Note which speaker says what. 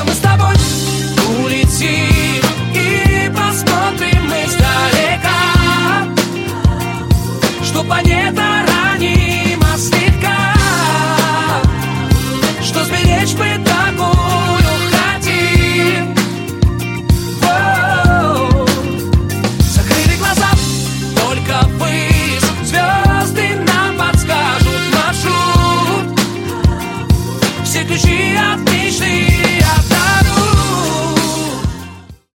Speaker 1: мы с тобой улетим и посмотрим издалека, что планета